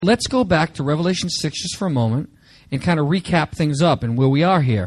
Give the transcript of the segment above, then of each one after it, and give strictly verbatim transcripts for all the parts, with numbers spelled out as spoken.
Let's go back to Revelation six just for a moment and kind of recap things up and where we are here.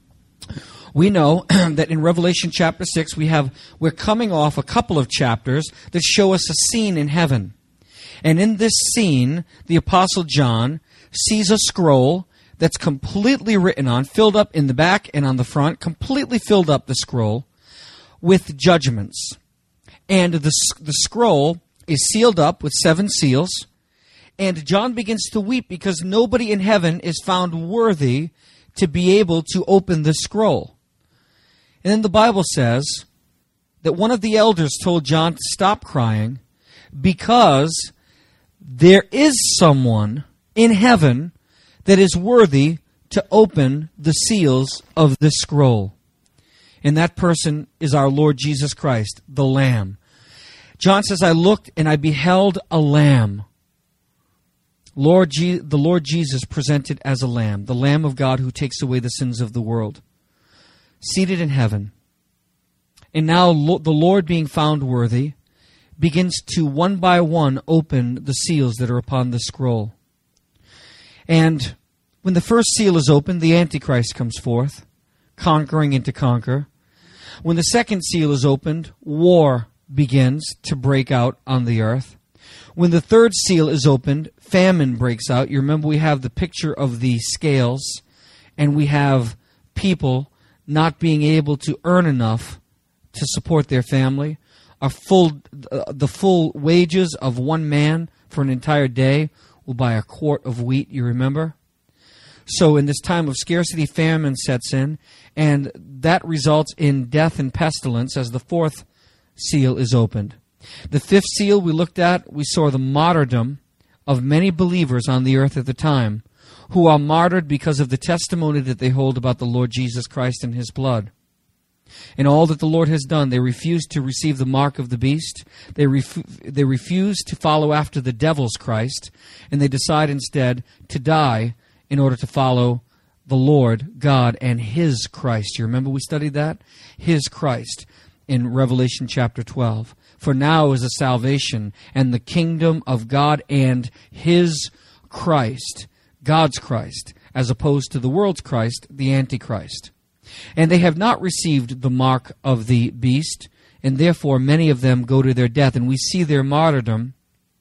We know that in Revelation chapter six, we have, we're coming off a couple of chapters that show us a scene in heaven. And in this scene, the Apostle John sees a scroll that's completely written on, filled up in the back and on the front, completely filled up the scroll with judgments. And the, the scroll is sealed up with seven seals. And John begins to weep because nobody in heaven is found worthy to be able to open the scroll. And then the Bible says that one of the elders told John to stop crying because there is someone in heaven that is worthy to open the seals of this scroll. And that person is our Lord Jesus Christ, the Lamb. John says, I looked and I beheld a lamb. Lord, Je- the Lord Jesus presented as a lamb, the Lamb of God who takes away the sins of the world, seated in heaven. And now lo- the Lord, being found worthy, begins to one by one open the seals that are upon the scroll. And when the first seal is opened, the Antichrist comes forth, conquering and to conquer. When the second seal is opened, war begins to break out on the earth. When the third seal is opened, famine breaks out. You remember we have the picture of the scales, and we have people not being able to earn enough to support their family. A full, uh, the full wages of one man for an entire day will buy a quart of wheat, you remember? So in this time of scarcity, famine sets in, and that results in death and pestilence as the fourth seal is opened. The fifth seal we looked at, we saw the martyrdom of many believers on the earth at the time who are martyred because of the testimony that they hold about the Lord Jesus Christ and His blood. And all that the Lord has done, they refuse to receive the mark of the beast. They, ref- they refuse to follow after the devil's Christ, and they decide instead to die in order to follow the Lord God and His Christ. You remember we studied that? His Christ in Revelation chapter twelve. For now is a salvation and the kingdom of God and His Christ, God's Christ, as opposed to the world's Christ, the Antichrist. And they have not received the mark of the beast, and therefore many of them go to their death. And we see their martyrdom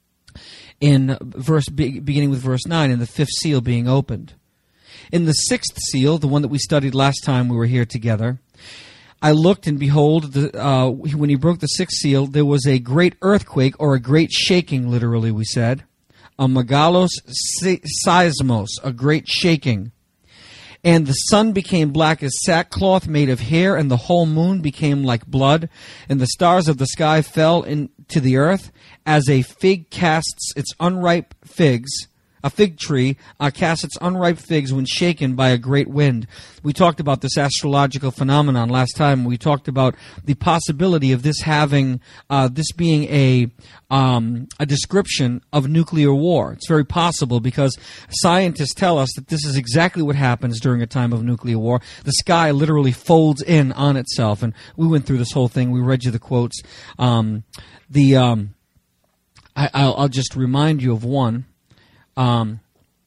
in verse beginning with verse nine, and the fifth seal being opened. In the sixth seal, the one that we studied last time we were here together, I looked, and behold, the, uh, when he broke the sixth seal, there was a great earthquake, or a great shaking, literally we said. A megalos seismos, a great shaking. And the sun became black as sackcloth made of hair, and the whole moon became like blood, and the stars of the sky fell into the earth, as a fig casts its unripe figs. A fig tree uh, casts its unripe figs when shaken by a great wind. We talked about this astrological phenomenon last time. We talked about the possibility of this having, uh, this being a um, a description of nuclear war. It's very possible because scientists tell us that this is exactly what happens during a time of nuclear war. The sky literally folds in on itself, and we went through this whole thing. We read you the quotes. Um, the um, I, I'll, I'll just remind you of one. Um,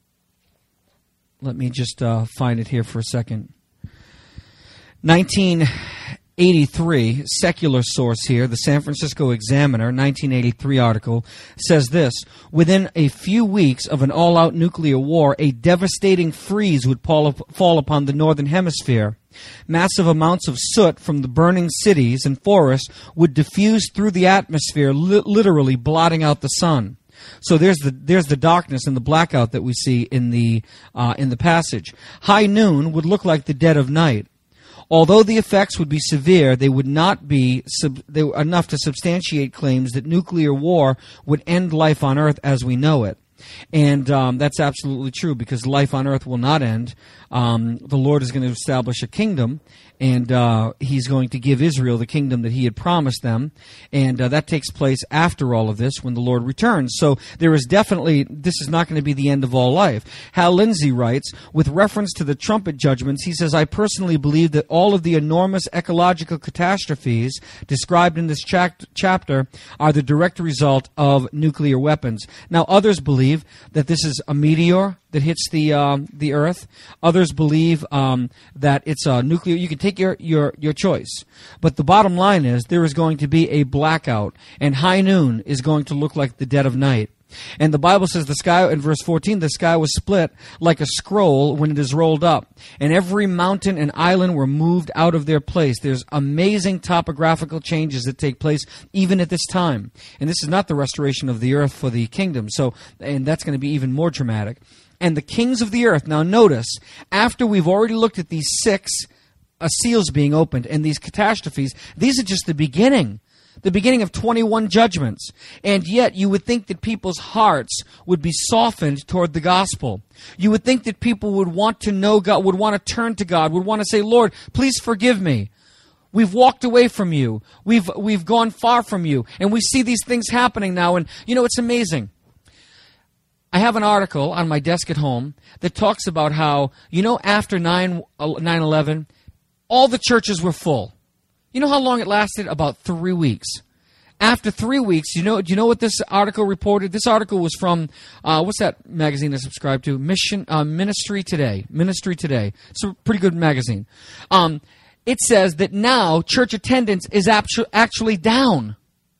let me just uh, find it here for a second. nineteen eighty-three, secular source here, the San Francisco Examiner, nineteen eighty-three article, says this: within a few weeks of an all-out nuclear war, a devastating freeze would fall upon the northern hemisphere. Massive amounts of soot from the burning cities and forests would diffuse through the atmosphere, li- literally blotting out the sun. So there's the there's the darkness and the blackout that we see in the uh, in the passage. High noon would look like the dead of night. Although the effects would be severe, they would not be sub, they were enough to substantiate claims that nuclear war would end life on Earth as we know it. And um, that's absolutely true, because life on earth will not end. Um, the Lord is going to establish a kingdom, and uh, He's going to give Israel the kingdom that He had promised them. And uh, that takes place after all of this, when the Lord returns. So there is definitely, this is not going to be the end of all life. Hal Lindsey writes, with reference to the trumpet judgments, he says, I personally believe that all of the enormous ecological catastrophes described in this cha- chapter are the direct result of nuclear weapons. Now, others believe believe that this is a meteor that hits the um, the Earth. Others believe um, that it's a nuclear. You can take your, your, your choice. But the bottom line is there is going to be a blackout, and high noon is going to look like the dead of night. And the Bible says the sky, in verse fourteen, the sky was split like a scroll when it is rolled up. And every mountain and island were moved out of their place. There's amazing topographical changes that take place even at this time. And this is not the restoration of the earth for the kingdom. So, and that's going to be even more dramatic. And the kings of the earth, now notice, after we've already looked at these six uh, seals being opened and these catastrophes, these are just the beginning. The beginning of twenty-one judgments. And yet you would think that people's hearts would be softened toward the gospel. You would think that people would want to know God, would want to turn to God, would want to say, Lord, please forgive me. We've walked away from you. We've we've gone far from you. And we see these things happening now. And, you know, it's amazing. I have an article on my desk at home that talks about how, you know, after nine eleven, all the churches were full. You know how long it lasted? About three weeks. After three weeks, you know, do you know what this article reported? This article was from, uh, what's that magazine I subscribe to? Mission, uh, Ministry Today. Ministry Today. It's a pretty good magazine. Um, it says that now church attendance is actu- actually down.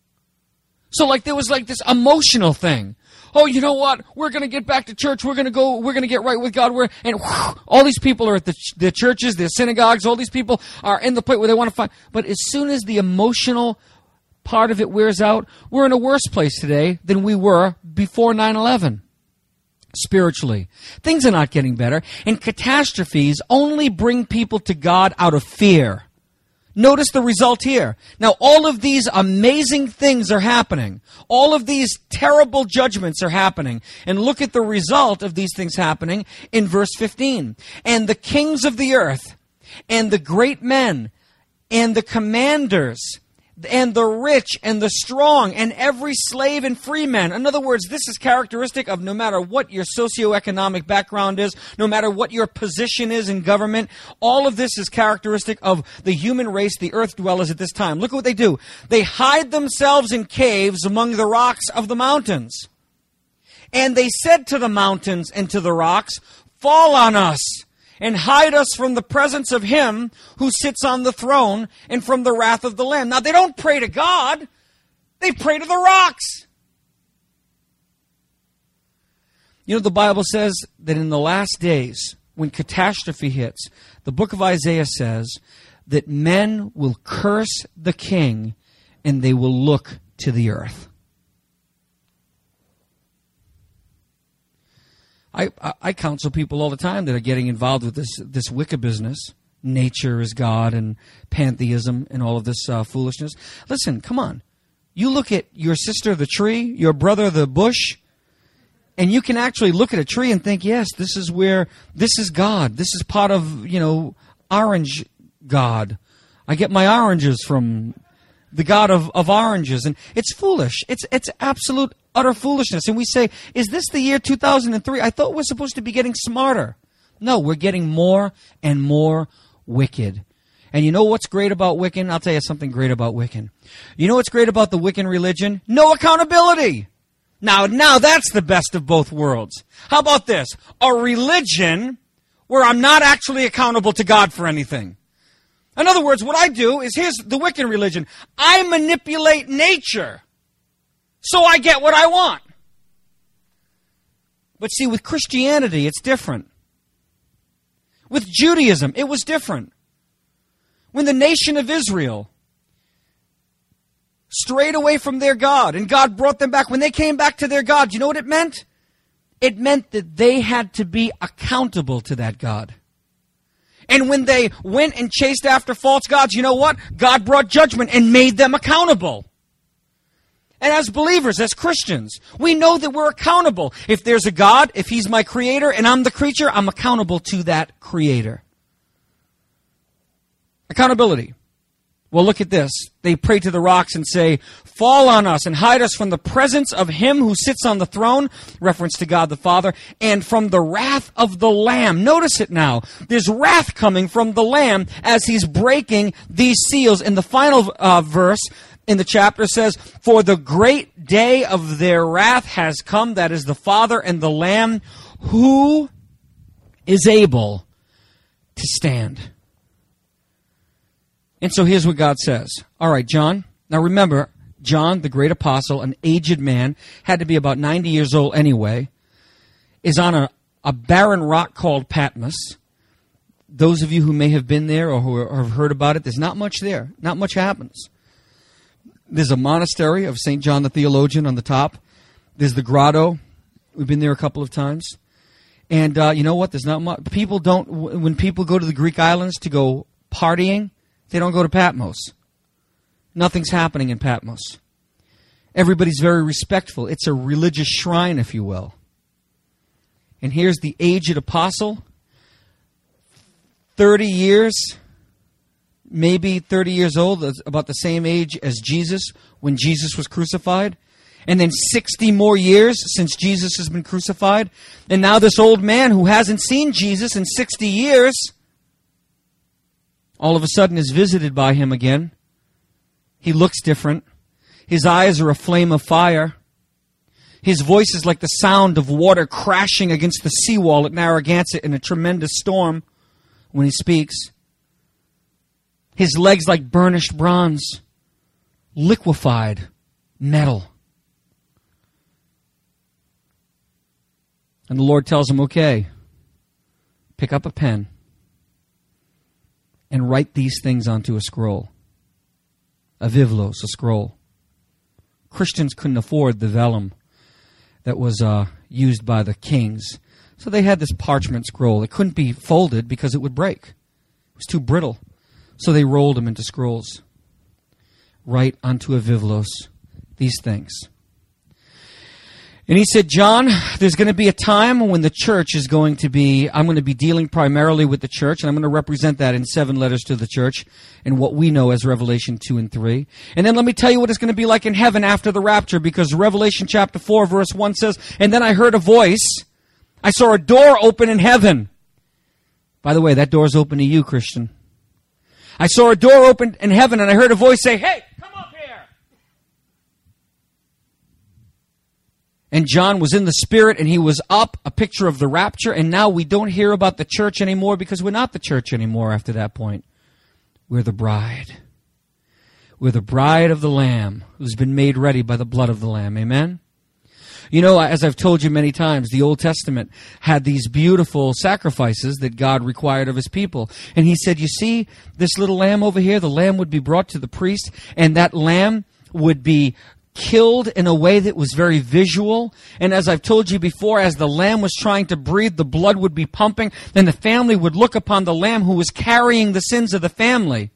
So like there was like this emotional thing. Oh, you know what? We're going to get back to church. We're going to go, we're going to get right with God. We're, and whew, all these people are at the, ch- the churches, the synagogues. All these people are in the place where they want to find. But as soon as the emotional part of it wears out, we're in a worse place today than we were before nine eleven. Spiritually. Things are not getting better. And catastrophes only bring people to God out of fear. Notice the result here. Now, all of these amazing things are happening. All of these terrible judgments are happening. And look at the result of these things happening in verse fifteen. And the kings of the earth, and the great men, and the commanders, and the rich, and the strong, and every slave and free man. In other words, this is characteristic of no matter what your socioeconomic background is, no matter what your position is in government, all of this is characteristic of the human race, the earth dwellers at this time. Look at what they do. They hide themselves in caves among the rocks of the mountains. And they said to the mountains and to the rocks, fall on us, and hide us from the presence of him who sits on the throne and from the wrath of the Lamb. Now, they don't pray to God. They pray to the rocks. You know, the Bible says that in the last days, when catastrophe hits, the book of Isaiah says that men will curse the king and they will look to the earth. I, I counsel people all the time that are getting involved with this this Wicca business. Nature is God and pantheism and all of this uh, foolishness. Listen, come on. You look at your sister the tree, your brother the bush, and you can actually look at a tree and think, yes, this is where, this is God. This is part of, you know, orange God. I get my oranges from the God of, of oranges. And it's foolish. It's it's absolute utter foolishness. And we say, is this the year two thousand three? I thought we're supposed to be getting smarter. No, we're getting more and more wicked. And you know what's great about Wiccan? I'll tell you something great about Wiccan. You know what's great about the Wiccan religion? No accountability. Now, now that's the best of both worlds. How about this? A religion where I'm not actually accountable to God for anything. In other words, what I do is, here's the Wiccan religion. I manipulate nature so I get what I want. But see, with Christianity, it's different. With Judaism, it was different. When the nation of Israel strayed away from their God and God brought them back, when they came back to their God, you know what it meant? It meant that they had to be accountable to that God. And when they went and chased after false gods, you know what? God brought judgment and made them accountable. And as believers, as Christians, we know that we're accountable. If there's a God, if he's my creator and I'm the creature, I'm accountable to that creator. Accountability. Well, look at this. They pray to the rocks and say, fall on us and hide us from the presence of him who sits on the throne, reference to God the Father, and from the wrath of the Lamb. Notice it now. There's wrath coming from the Lamb as he's breaking these seals. In the final uh, verse, in the chapter says, "For the great day of their wrath has come, that is the Father and the Lamb, who is able to stand." And so here's what God says. All right, John. Now remember, John, the great apostle, an aged man, had to be about ninety years old anyway, is on a, a barren rock called Patmos. Those of you who may have been there or who are, or have heard about it, there's not much there. Not much happens. There's a monastery of Saint John the Theologian on the top. There's the grotto. We've been there a couple of times. And uh, you know what? There's not much. People don't, when people go to the Greek islands to go partying, they don't go to Patmos. Nothing's happening in Patmos. Everybody's very respectful. It's a religious shrine, if you will. And here's the aged apostle, thirty years, maybe thirty years old, about the same age as Jesus when Jesus was crucified. And then sixty more years since Jesus has been crucified. And now this old man who hasn't seen Jesus in sixty years, all of a sudden is visited by him again. He looks different. His eyes are a flame of fire. His voice is like the sound of water crashing against the seawall at Narragansett in a tremendous storm when he speaks. His legs like burnished bronze, liquefied metal. And the Lord tells him, okay, pick up a pen and write these things onto a scroll. A vivlos, a scroll. Christians couldn't afford the vellum that was uh, used by the kings. So they had this parchment scroll. It couldn't be folded because it would break. It was too brittle. So they rolled them into scrolls. Write onto a vivlos these things. And he said, John, there's going to be a time when the church is going to be, I'm going to be dealing primarily with the church, and I'm going to represent that in seven letters to the church and what we know as Revelation two and three. And then let me tell you what it's going to be like in heaven after the rapture, because Revelation chapter four, verse one says, and then I heard a voice. I saw a door open in heaven. By the way, that door is open to you, Christian. I saw a door open in heaven, and I heard a voice say, hey, come up here. And John was in the Spirit, and he was up, a picture of the rapture, and now we don't hear about the church anymore because we're not the church anymore after that point. We're the bride. We're the bride of the Lamb who's been made ready by the blood of the Lamb. Amen? You know, as I've told you many times, the Old Testament had these beautiful sacrifices that God required of his people. And he said, you see this little lamb over here? The lamb would be brought to the priest, and that lamb would be killed in a way that was very visual. And as I've told you before, as the lamb was trying to breathe, the blood would be pumping, and the family would look upon the lamb who was carrying the sins of the family.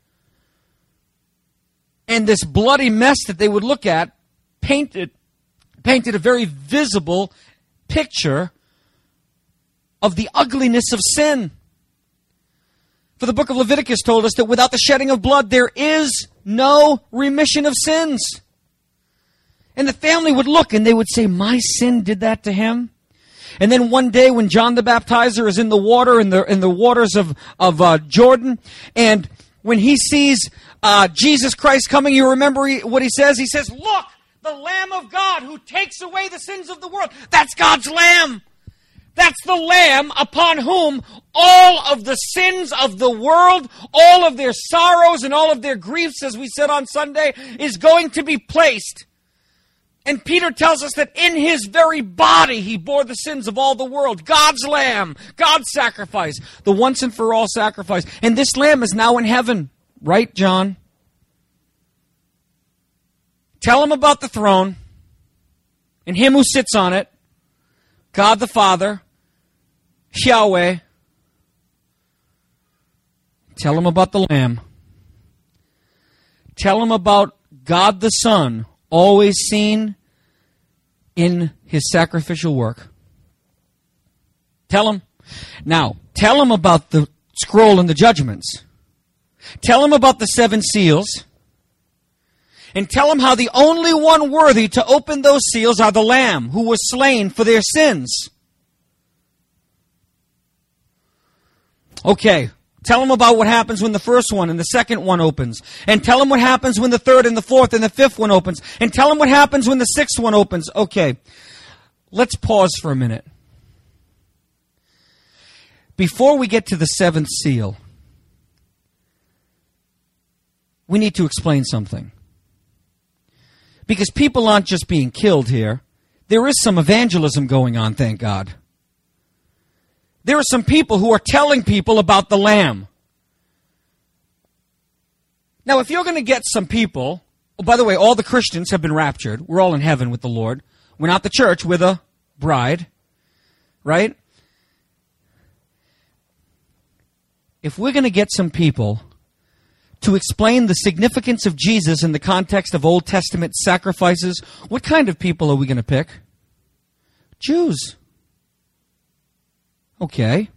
And this bloody mess that they would look at painted painted a very visible picture of the ugliness of sin. For the book of Leviticus told us that without the shedding of blood, there is no remission of sins. And the family would look and they would say, my sin did that to him. And then one day when John the Baptizer is in the water, in the in the waters of, of uh, Jordan, and when he sees uh, Jesus Christ coming, you remember he, what he says? He says, look, the Lamb of God who takes away the sins of the world. That's God's Lamb. That's the Lamb upon whom all of the sins of the world, all of their sorrows and all of their griefs, as we said on Sunday, is going to be placed. And Peter tells us that in his very body he bore the sins of all the world. God's Lamb, God's sacrifice, the once and for all sacrifice. And this Lamb is now in heaven. Right, John? Tell him about the throne and him who sits on it, God the Father, Yahweh. Tell him about the Lamb. Tell him about God the Son, always seen in his sacrificial work. Tell him. Now, tell him about the scroll and the judgments. Tell him about the seven seals. And tell him how the only one worthy to open those seals are the Lamb who was slain for their sins. Okay, Tell them about what happens when the first one and the second one opens. And tell them what happens when the third and the fourth and the fifth one opens. And tell them what happens when the sixth one opens. Okay, let's pause for a minute. Before we get to the seventh seal, we need to explain something. Because people aren't just being killed here. There is some evangelism going on, thank God. There are some people who are telling people about the Lamb. Now, if you're going to get some people, oh, by the way, all the Christians have been raptured. We're all in heaven with the Lord. We're not the church, we're the bride, right? If we're going to get some people to explain the significance of Jesus in the context of Old Testament sacrifices, what kind of people are we going to pick? Jews. Okay.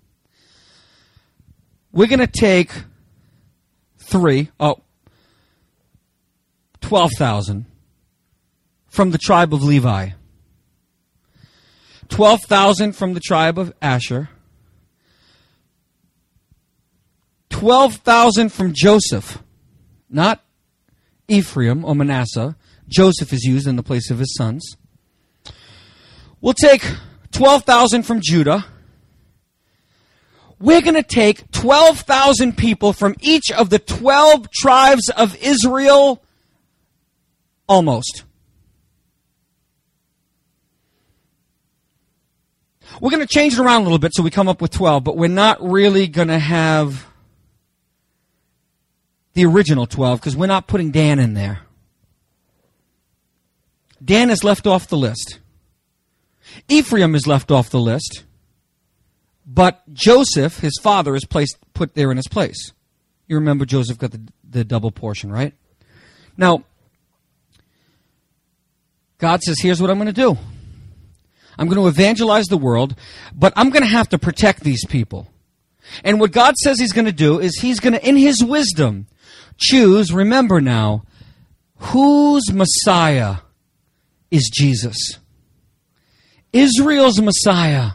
We're going to take three, oh, twelve thousand from the tribe of Levi. twelve thousand from the tribe of Asher. twelve thousand from Joseph, not Ephraim or Manasseh. Joseph is used in the place of his sons. We'll take twelve thousand from Judah. We're going to take twelve thousand people from each of the twelve tribes of Israel, almost. We're going to change it around a little bit so we come up with twelve, but we're not really going to have the original twelve because we're not putting Dan in there. Dan is left off the list. Ephraim is left off the list. But Joseph, his father, is placed put there in his place. You remember Joseph got the, the double portion, right? Now, God says, here's what I'm going to do. I'm going to evangelize the world, but I'm going to have to protect these people. And what God says he's going to do is he's going to, in his wisdom, choose, remember now, whose Messiah is Jesus? Israel's Messiah.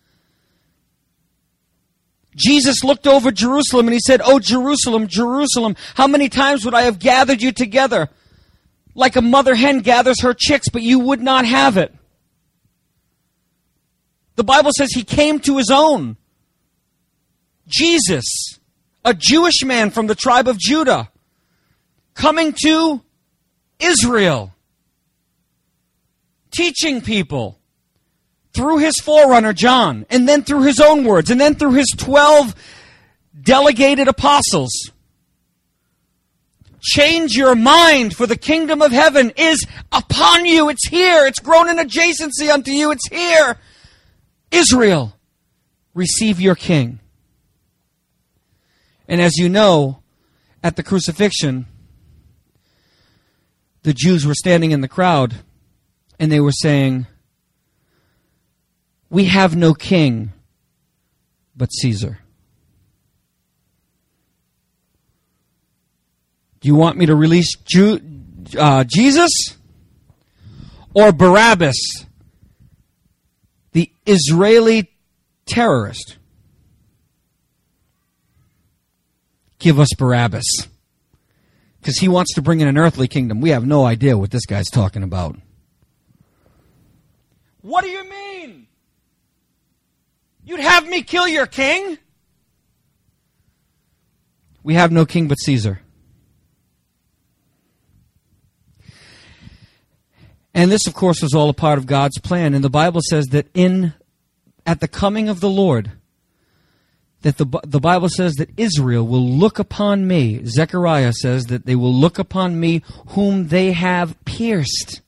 Jesus looked over Jerusalem and he said, "Oh, Jerusalem, Jerusalem, how many times would I have gathered you together like a mother hen gathers her chicks, but you would not have it." The Bible says he came to his own. Jesus, a Jewish man from the tribe of Judah, coming to Israel, teaching people. Through his forerunner, John, and then through his own words, and then through his twelve delegated apostles. Change your mind, for the kingdom of heaven is upon you. It's here. It's grown in adjacency unto you. It's here. Israel, receive your king. And as you know, at the crucifixion, the Jews were standing in the crowd, and they were saying, "We have no king but Caesar." Do you want me to release Jew, uh, Jesus or Barabbas, the Israeli terrorist? Give us Barabbas, because he wants to bring in an earthly kingdom. We have no idea what this guy's talking about. What do you mean? You'd have me kill your king? We have no king but Caesar. And this, of course, was all a part of God's plan. And the Bible says that in at the coming of the Lord, that the, the Bible says that Israel will look upon me. Zechariah says that they will look upon me whom they have pierced.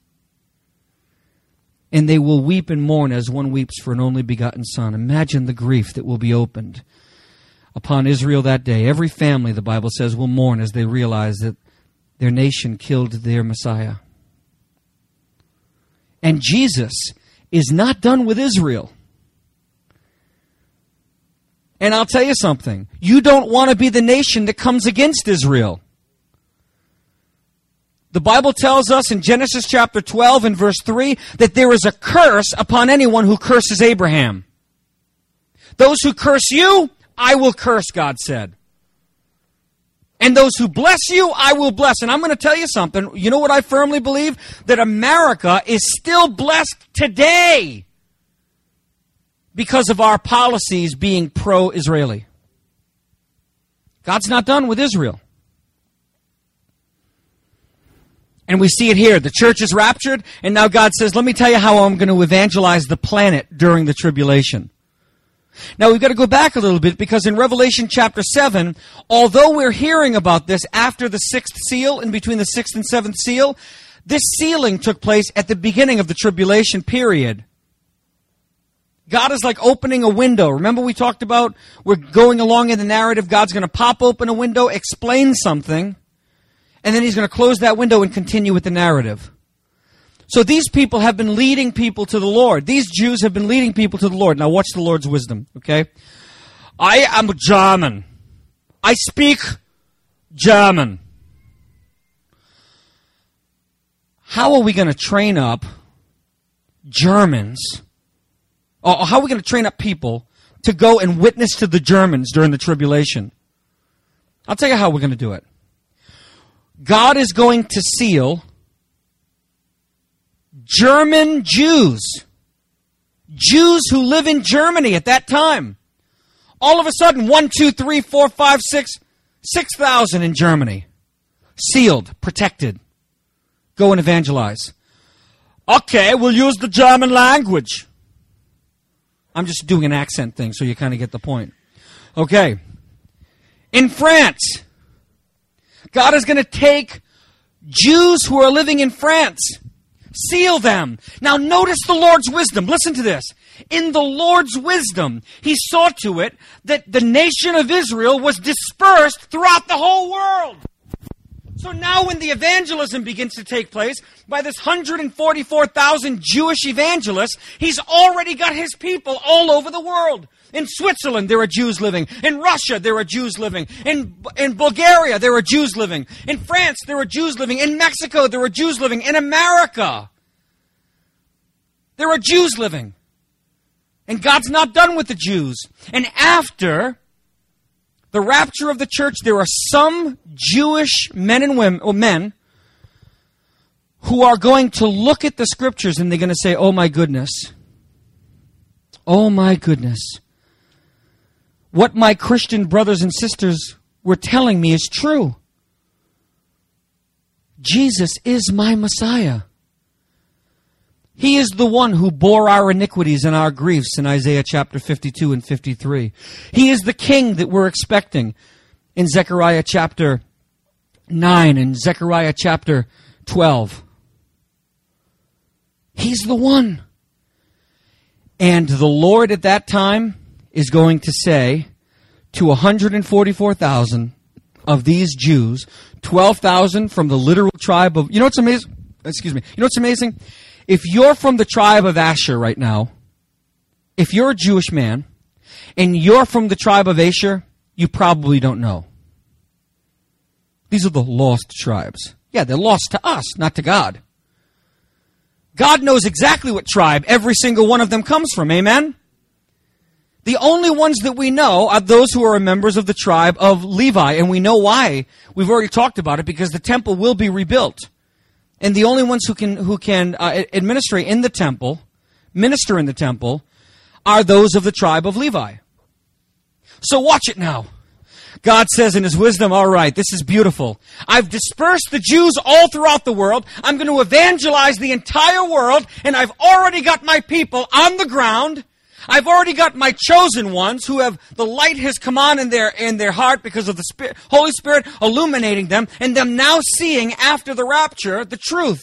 And they will weep and mourn as one weeps for an only begotten son. Imagine the grief that will be opened upon Israel that day. Every family, the Bible says, will mourn as they realize that their nation killed their Messiah. And Jesus is not done with Israel. And I'll tell you something. You don't want to be the nation that comes against Israel. The Bible tells us in Genesis chapter twelve and verse three that there is a curse upon anyone who curses Abraham. Those who curse you, I will curse, God said. And those who bless you, I will bless. And I'm going to tell you something. You know what I firmly believe? That America is still blessed today because of our policies being pro-Israeli. God's not done with Israel. And we see it here. The church is raptured, and now God says, let me tell you how I'm going to evangelize the planet during the tribulation. Now, we've got to go back a little bit, because in Revelation chapter seven, although we're hearing about this after the sixth seal, in between the sixth and seventh seal, this sealing took place at the beginning of the tribulation period. God is like opening a window. Remember we talked about, we're going along in the narrative, God's going to pop open a window, explain something, and then he's going to close that window and continue with the narrative. So these people have been leading people to the Lord. These Jews have been leading people to the Lord. Now watch the Lord's wisdom, okay? I am German. I speak German. How are we going to train up Germans, or how are we going to train up people to go and witness to the Germans during the tribulation? I'll tell you how we're going to do it. God is going to seal German Jews, Jews who live in Germany at that time. All of a sudden, one, two, three, four, five, six, six thousand in Germany. Sealed, protected. Go and evangelize. Okay, we'll use the German language. I'm just doing an accent thing so you kind of get the point. Okay. In France, God is going to take Jews who are living in France, seal them. Now notice the Lord's wisdom. Listen to this. In the Lord's wisdom, he saw to it that the nation of Israel was dispersed throughout the whole world. So now when the evangelism begins to take place by this one hundred forty-four thousand Jewish evangelists, he's already got his people all over the world. In Switzerland, there are Jews living. In Russia, there are Jews living. In, in Bulgaria, there are Jews living. In France, there are Jews living. In Mexico, there are Jews living. In America, there are Jews living. And God's not done with the Jews. And after the rapture of the church, there are some Jewish men and women, or men who are going to look at the scriptures and they're going to say, oh my goodness. Oh my goodness. What my Christian brothers and sisters were telling me is true. Jesus is my Messiah. He is the one who bore our iniquities and our griefs in Isaiah chapter fifty-two and fifty-three. He is the king that we're expecting in Zechariah chapter nine and Zechariah chapter twelve. He's the one. And the Lord at that time is going to say to one hundred forty-four thousand of these Jews, twelve thousand from the literal tribe of... You know what's amazing? Excuse me. You know what's amazing? If you're from the tribe of Asher right now, if you're a Jewish man, and you're from the tribe of Asher, you probably don't know. These are the lost tribes. Yeah, they're lost to us, not to God. God knows exactly what tribe every single one of them comes from. Amen? The only ones that we know are those who are members of the tribe of Levi. And we know why. We've already talked about it, because the temple will be rebuilt. And the only ones who can who can uh, administrate in the temple, minister in the temple, are those of the tribe of Levi. So watch it now. God says in his wisdom, all right, this is beautiful. I've dispersed the Jews all throughout the world. I'm going to evangelize the entire world, and I've already got my people on the ground. I've already got my chosen ones who have, the light has come on in their in their heart because of the Spirit, Holy Spirit illuminating them, and them now seeing after the rapture the truth.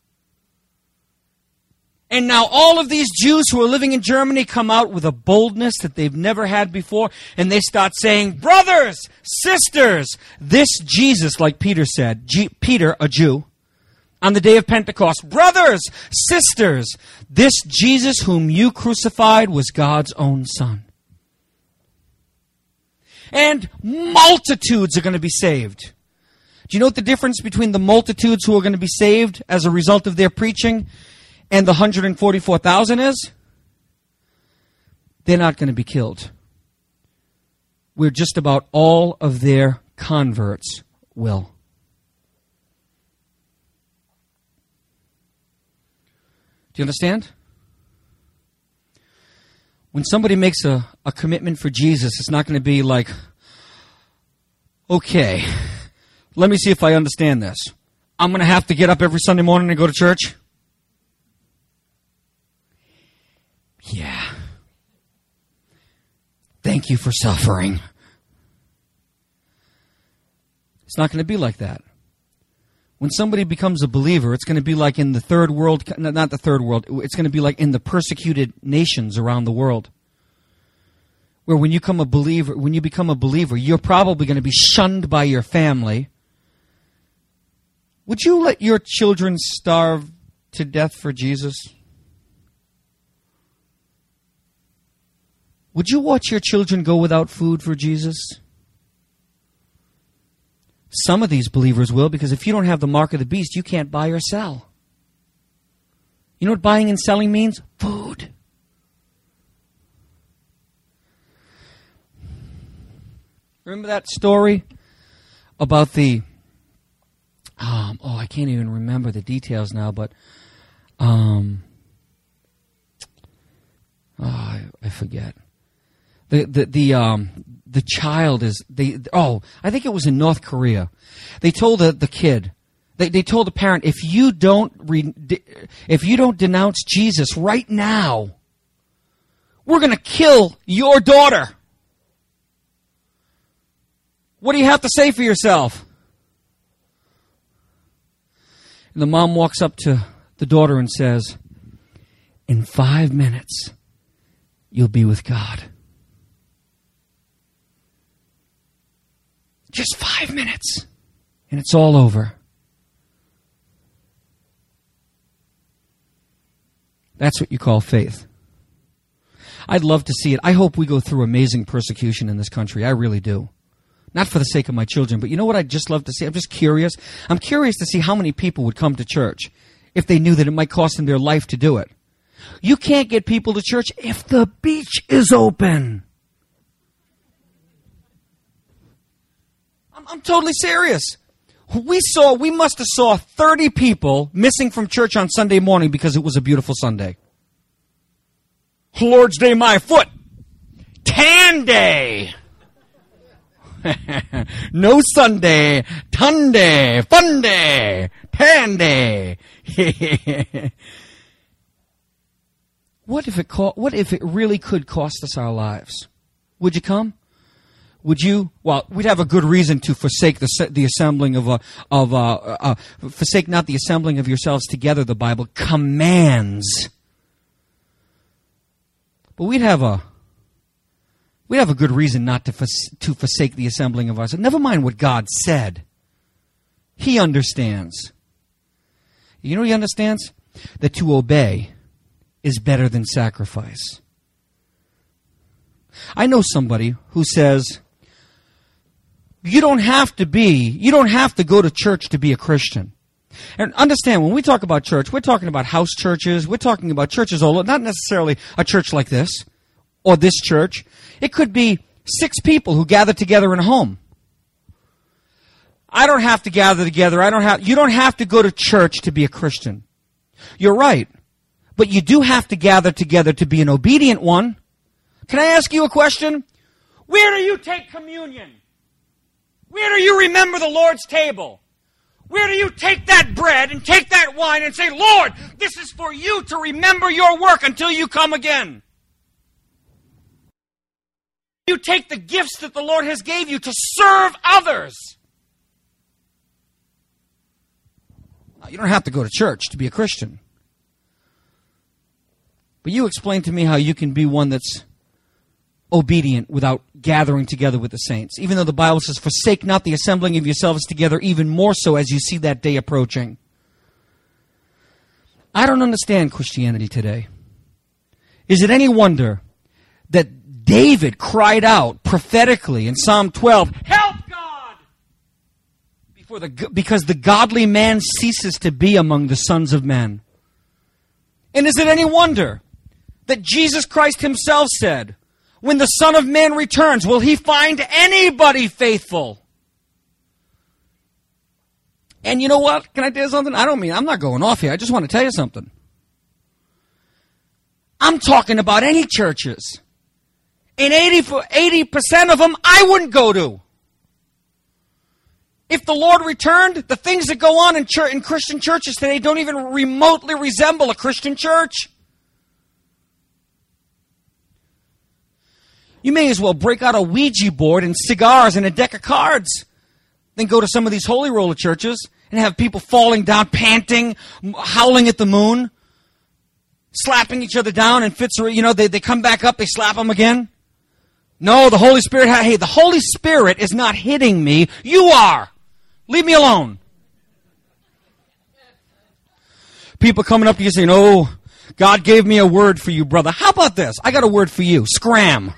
And now all of these Jews who are living in Germany come out with a boldness that they've never had before, and they start saying, brothers, sisters, this Jesus, like Peter said, G- Peter, a Jew, on the day of Pentecost, brothers, sisters, this Jesus whom you crucified was God's own Son. And multitudes are going to be saved. Do you know what the difference between the multitudes who are going to be saved as a result of their preaching and the one hundred forty-four thousand is? They're not going to be killed. where just about all of their converts will. Do you understand? When somebody makes a, a commitment for Jesus, it's not going to be like, okay, let me see if I understand this. I'm going to have to get up every Sunday morning and go to church? Yeah. Thank you for suffering. It's not going to be like that. When somebody becomes a believer, it's going to be like in the third world, not the third world, it's going to be like in the persecuted nations around the world. Where when you become a believer, when you become a believer, you're probably going to be shunned by your family. Would you let your children starve to death for Jesus? Would you watch your children go without food for Jesus? Some of these believers will, because if you don't have the mark of the beast, you can't buy or sell. You know what buying and selling means? Food. Remember that story about the, um, oh, I can't even remember the details now, but, um, oh, I, I forget. The, the, the, um, the child is, they, oh, I think it was in North Korea. They told the, the kid, they, they told the parent, if you don't, re, if you don't denounce Jesus right now, we're going to kill your daughter. What do you have to say for yourself? And the mom walks up to the daughter and says, in five minutes, you'll be with God. Just five minutes, and it's all over. That's what you call faith. I'd love to see it. I hope we go through amazing persecution in this country. I really do. Not for the sake of my children, but you know what I'd just love to see? I'm just curious. I'm curious to see how many people would come to church if they knew that it might cost them their life to do it. You can't get people to church if the beach is open. I'm, I'm totally serious. We saw, we must have saw thirty people missing from church on Sunday morning because it was a beautiful Sunday. Lord's Day, my foot. Tan day. No Sunday, Tunday, Fun day, Tan day. What if it co- What if it really could cost us our lives? Would you come? Would you? Well, we'd have a good reason to forsake the the assembling of a of a, uh, forsake not the assembling of yourselves together. The Bible commands, but we'd have a. We have a good reason not to fors- to forsake the assembling of ourselves. Never mind what God said. He understands. You know what he understands? That to obey is better than sacrifice. I know somebody who says, you don't have to be, you don't have to go to church to be a Christian. And understand, when we talk about church, we're talking about house churches, we're talking about churches all over, not necessarily a church like this, or this church. It could be six people who gather together in a home. I don't have to gather together. I don't have, you don't have to go to church to be a Christian. You're right. But you do have to gather together to be an obedient one. Can I ask you a question? Where do you take communion? Where do you remember the Lord's table? Where do you take that bread and take that wine and say, Lord, this is for you to remember your work until you come again? You take the gifts that the Lord has gave you to serve others. You don't have to go to church to be a Christian. But you explain to me how you can be one that's obedient without gathering together with the saints. Even though the Bible says, forsake not the assembling of yourselves together, even more so as you see that day approaching. I don't understand Christianity today. Is it any wonder that David cried out prophetically in Psalm twelve, help God! Before the, because the godly man ceases to be among the sons of men. And is it any wonder that Jesus Christ himself said, when the Son of Man returns, will he find anybody faithful? And you know what? Can I tell you something? I don't mean, I'm not going off here. I just want to tell you something. I'm talking about any churches. And eighty percent of them I wouldn't go to. If the Lord returned, the things that go on in, church, in Christian churches today don't even remotely resemble a Christian church. You may as well break out a Ouija board and cigars and a deck of cards than go to some of these holy roller churches and have people falling down, panting, howling at the moon, slapping each other down and fits, you know, they, they come back up, they slap them again. No, the Holy Spirit, hey, the Holy Spirit is not hitting me. You are. Leave me alone. People coming up to you saying, oh, God gave me a word for you, brother. How about this? I got a word for you. Scram.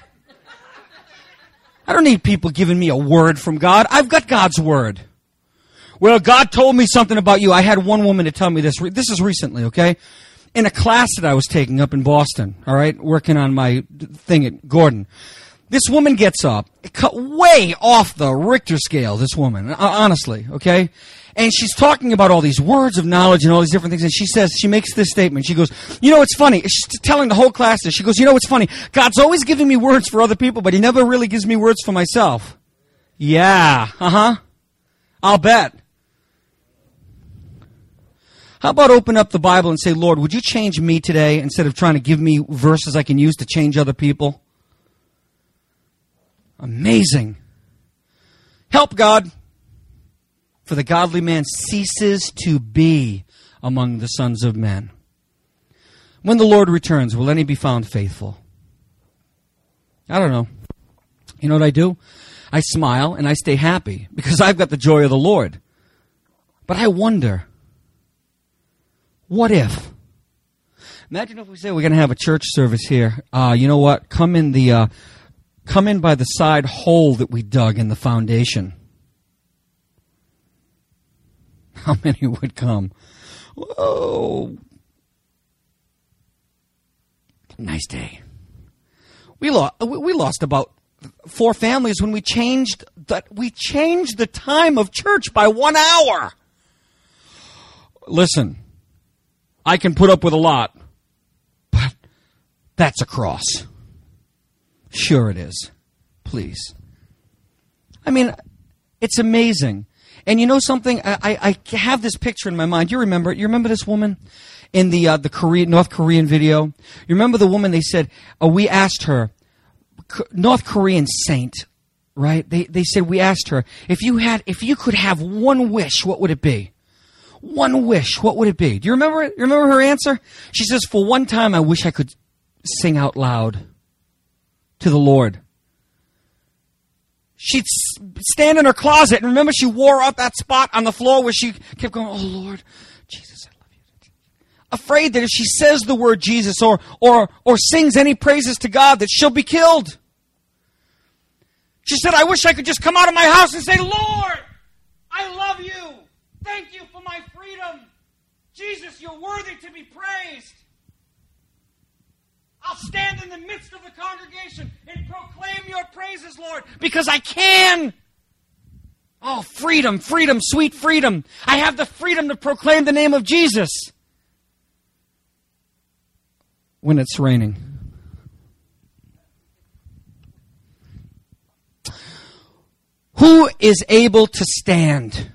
I don't need people giving me a word from God. I've got God's word. Well, God told me something about you. I had one woman to tell me this. This is recently, okay? In a class that I was taking up in Boston, all right, working on my thing at Gordon. This woman gets up, cut way off the Richter scale, this woman, honestly, okay? And she's talking about all these words of knowledge and all these different things, and she says, she makes this statement. She goes, you know, it's funny. She's telling the whole class this. She goes, you know, it's funny. God's always giving me words for other people, but he never really gives me words for myself. Yeah, uh-huh. I'll bet. How about open up the Bible and say, Lord, would you change me today instead of trying to give me verses I can use to change other people? Amazing. Help, God. For the godly man ceases to be among the sons of men. When the Lord returns, will any be found faithful? I don't know. You know what I do? I smile and I stay happy because I've got the joy of the Lord. But I wonder, what if? Imagine if we say we're going to have a church service here. Uh, you know what? Come in the... Uh, Come in by the side hole that we dug in the foundation. How many would come? Whoa. Nice day. We lost, we lost about four families when we changed the, we changed the time of church by one hour. Listen, I can put up with a lot, but that's a cross. Sure it is. Please. I mean, it's amazing. And you know something? I, I, I have this picture in my mind. You remember it? You remember this woman in the uh, the Korean, North Korean video? You remember the woman they said, oh, we asked her, North Korean saint, right? They they said, we asked her, if you had, if you could have one wish, what would it be? One wish, what would it be? Do you remember it? You remember her answer? She says, for one time, I wish I could sing out loud to the Lord. She'd stand in her closet, and remember she wore out that spot on the floor where she kept going, oh Lord, Jesus, I love you. Afraid that if she says the word Jesus or or or sings any praises to God, that she'll be killed. She said, I wish I could just come out of my house and say, Lord, I love you. Thank you for my freedom. Jesus, you're worthy to be praised. I'll stand in the midst of the congregation and proclaim your praises, Lord, because I can. Oh, freedom, freedom, sweet freedom. I have the freedom to proclaim the name of Jesus when it's raining. Who is able to stand?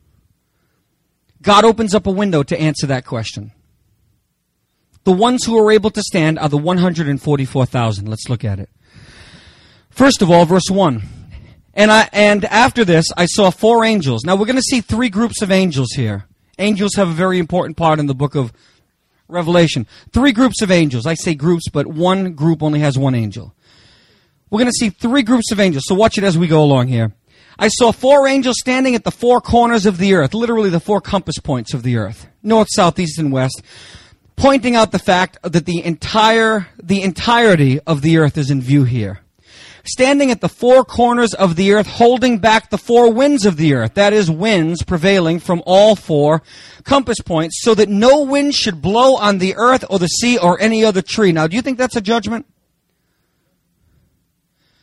God opens up a window to answer that question. The ones who are able to stand are the one hundred forty-four thousand. Let's look at it. First of all, verse one. And I and after this, I saw four angels. Now, we're going to see three groups of angels here. Angels have a very important part in the book of Revelation. Three groups of angels. I say groups, but one group only has one angel. We're going to see three groups of angels. So watch it as we go along here. I saw four angels standing at the four corners of the earth, literally the four compass points of the earth, north, south, east, and west, pointing out the fact that the entire, the entirety of the earth is in view here. Standing at the four corners of the earth, holding back the four winds of the earth, that is, winds prevailing from all four compass points, so that no wind should blow on the earth or the sea or any other tree. Now, do you think that's a judgment?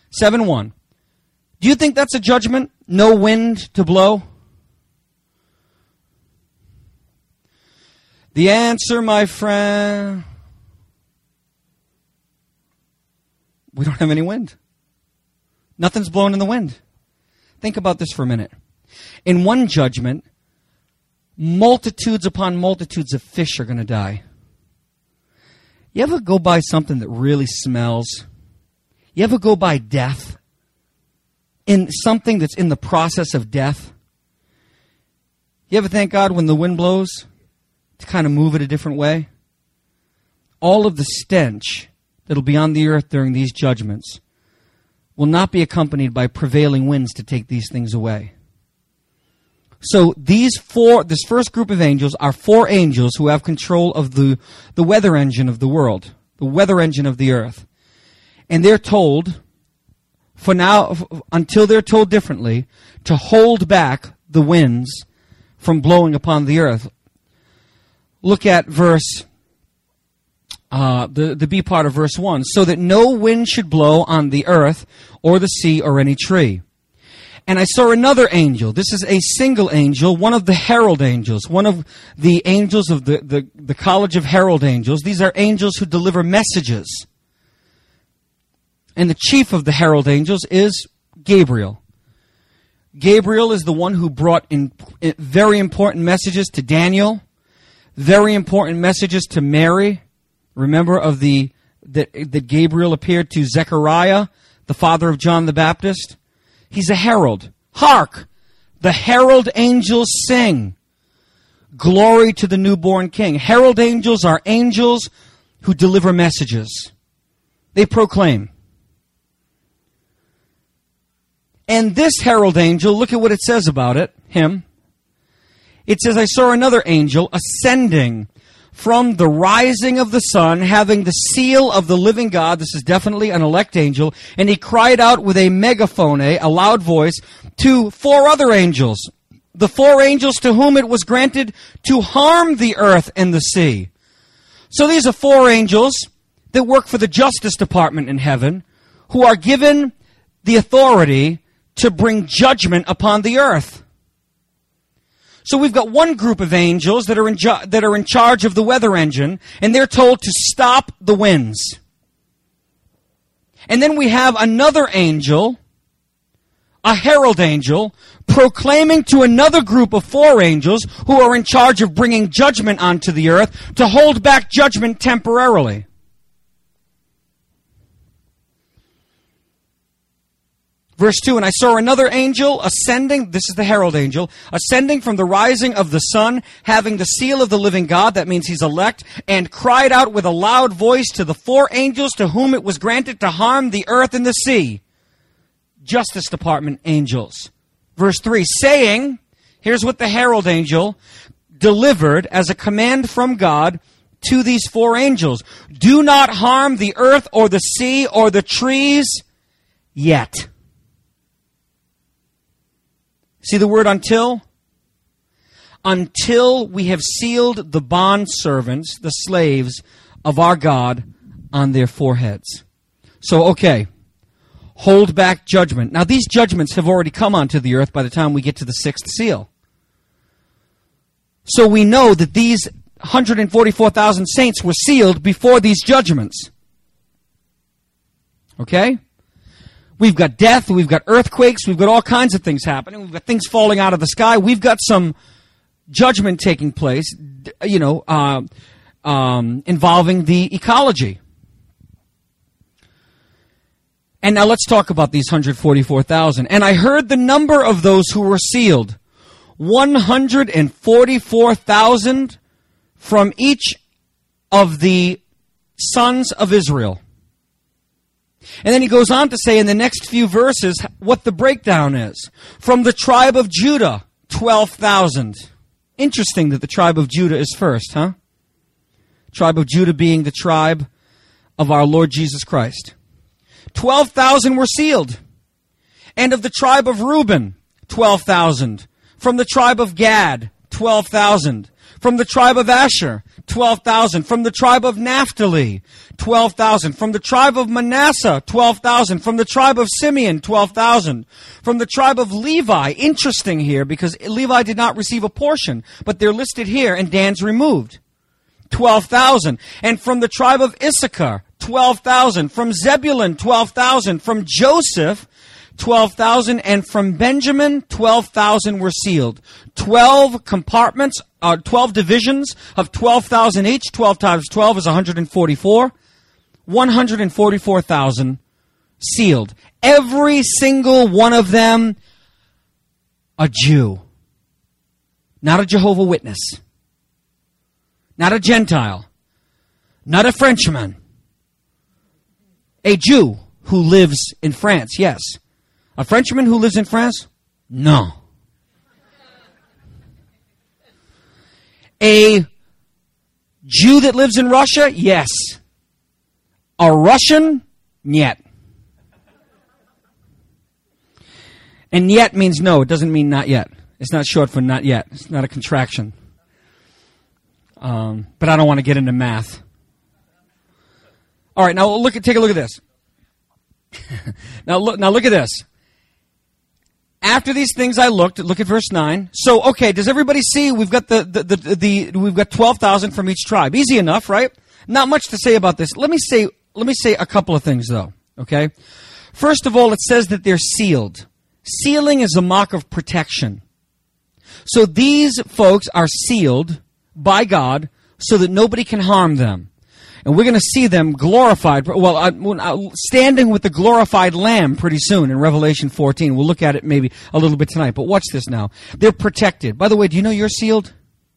seven one. Do you think that's a judgment? No wind to blow? The answer, my friend, we don't have any wind. Nothing's blowing in the wind. Think about this for a minute. In one judgment, multitudes upon multitudes of fish are going to die. You ever go by something that really smells? You ever go by death? In something that's in the process of death? You ever thank God when the wind blows to kind of move it a different way? All of the stench that'll be on the earth during these judgments will not be accompanied by prevailing winds to take these things away. So these four, this first group of angels are four angels who have control of the, the weather engine of the world, the weather engine of the earth. And they're told, for now, until they're told differently, to hold back the winds from blowing upon the earth. Look at verse Uh, the, the B part of verse one, so that no wind should blow on the earth or the sea or any tree. And I saw another angel. This is a single angel, one of the herald angels, one of the angels of the, the, the College of Herald Angels. These are angels who deliver messages. And the chief of the herald angels is Gabriel. Gabriel is the one who brought in, in very important messages to Daniel, very important messages to Mary. Remember of the that, that Gabriel appeared to Zechariah, the father of John the Baptist? He's a herald. Hark! The herald angels sing. Glory to the newborn king. Herald angels are angels who deliver messages. They proclaim. And this herald angel, look at what it says about it, him. It says, I saw another angel ascending from the rising of the sun, having the seal of the living God. This is definitely an elect angel. And he cried out with a megaphone, a loud voice, to four other angels. The four angels to whom it was granted to harm the earth and the sea. So these are four angels that work for the Justice Department in heaven, who are given the authority to bring judgment upon the earth. So we've got one group of angels that are in ju- that are in charge of the weather engine, and they're told to stop the winds. And then we have another angel, a herald angel, proclaiming to another group of four angels who are in charge of bringing judgment onto the earth to hold back judgment temporarily. Verse two, and I saw another angel ascending, this is the herald angel, ascending from the rising of the sun, having the seal of the living God, that means he's elect, and cried out with a loud voice to the four angels to whom it was granted to harm the earth and the sea. Justice Department angels. Verse three, saying, here's what the herald angel delivered as a command from God to these four angels. Do not harm the earth or the sea or the trees yet. See the word until? Until we have sealed the bondservants, the slaves of our God, on their foreheads. So, okay, hold back judgment. Now, these judgments have already come onto the earth by the time we get to the sixth seal. So we know that these one hundred forty-four thousand saints were sealed before these judgments. Okay? We've got death, we've got earthquakes, we've got all kinds of things happening. We've got things falling out of the sky. We've got some judgment taking place, you know, uh, um, involving the ecology. And now let's talk about these one hundred forty-four thousand. And I heard the number of those who were sealed. one hundred forty-four thousand from each of the sons of Israel. And then he goes on to say in the next few verses what the breakdown is. From the tribe of Judah, twelve thousand. Interesting that the tribe of Judah is first, huh? Tribe of Judah being the tribe of our Lord Jesus Christ. twelve thousand were sealed. And of the tribe of Reuben, twelve thousand. From the tribe of Gad, twelve thousand. From the tribe of Asher, twelve thousand. From the tribe of Naphtali, twelve thousand. From the tribe of Manasseh, twelve thousand. From the tribe of Simeon, twelve thousand. From the tribe of Levi, interesting here because Levi did not receive a portion, but they're listed here and Dan's removed. twelve thousand. And from the tribe of Issachar, twelve thousand. From Zebulun, twelve thousand. From Joseph, twelve thousand. And from Benjamin, twelve thousand were sealed. twelve compartments, uh, twelve divisions of twelve thousand each. twelve times twelve is one hundred forty-four. one hundred forty-four thousand sealed. Every single one of them a Jew. Not a Jehovah's Witness. Not a Gentile. Not a Frenchman. A Jew who lives in France, yes. A Frenchman who lives in France? No. A Jew that lives in Russia? Yes. A Russian? Niet. And yet means no. It doesn't mean not yet. It's not short for not yet. It's not a contraction. Um, but I don't want to get into math. All right, now look at take a look at this. now look now look at this. After these things I looked, look at verse nine. So, okay, does everybody see we've got the the, the, the we've got twelve thousand from each tribe. Easy enough, right? Not much to say about this. Let me say let me say a couple of things though, okay? First of all, it says that they're sealed. Sealing is a mark of protection. So these folks are sealed by God so that nobody can harm them. And we're going to see them glorified, well, uh, standing with the glorified Lamb pretty soon in Revelation fourteen. We'll look at it maybe a little bit tonight, but watch this now. They're protected. By the way, do you know you're sealed?